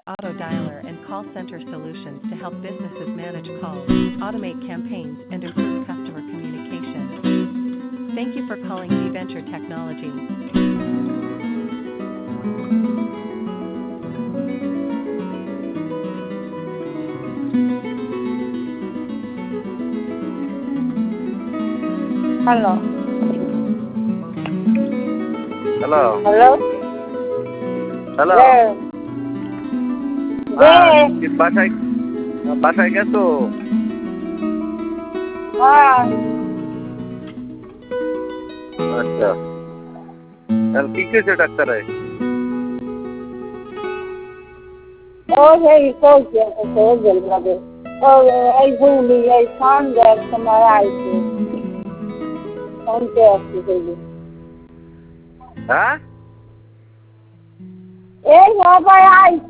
auto dialer and call center solutions to help businesses manage calls, automate campaigns, and improve customer communication. Thank you for calling vVenture Technology. Hello. Hello Hello? Hello There. There. কি বাসায় বাসায় গেছো? আচ্ছা তাহলে কি খেয়েছে ডাক্তারে? এই কৌশল লাগে এই ভুলি এই সন্ধ্যার সময় আইছে শুনতে আসছি হ্যাঁ এই সবাই আইছে